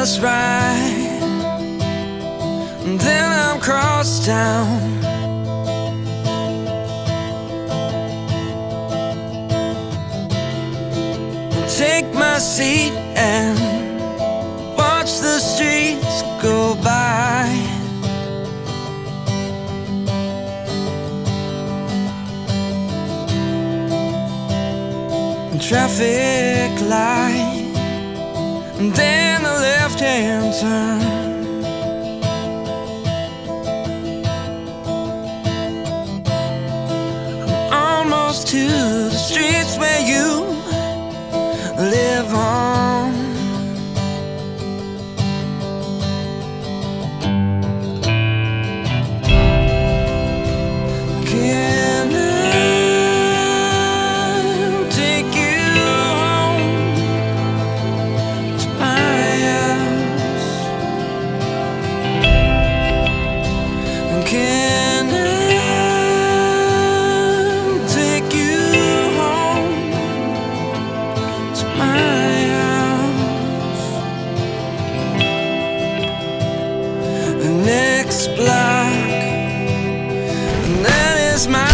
just right, and then I'm cross town. Take my seat and watch the streets go by. Traffic light, and then a left-hand turn. I'm almost to the streets where you live on. Can I take you home to my house? Can I take you home to my house? The next block, and that is my